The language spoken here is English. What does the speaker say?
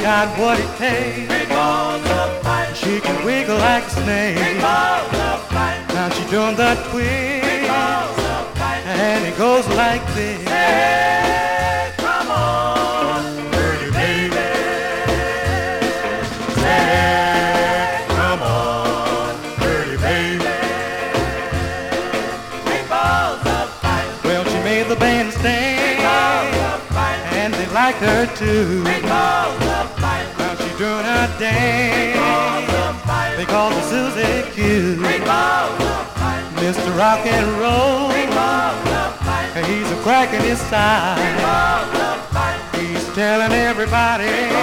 got what it takes. She can wiggle like a snake. Now she doing the twist, and it goes like this. Hey, come on, pretty baby. Hey, come on, pretty baby. Big balls of fire. Well, she made the band stand, and they liked her too. Big balls of fire. Now she's doing her dance. They call her Susie Q. Big balls of fire. Mr. Rock and Roll. Big balls of fire. He's a crack in his side. Big balls of fire. He's telling everybody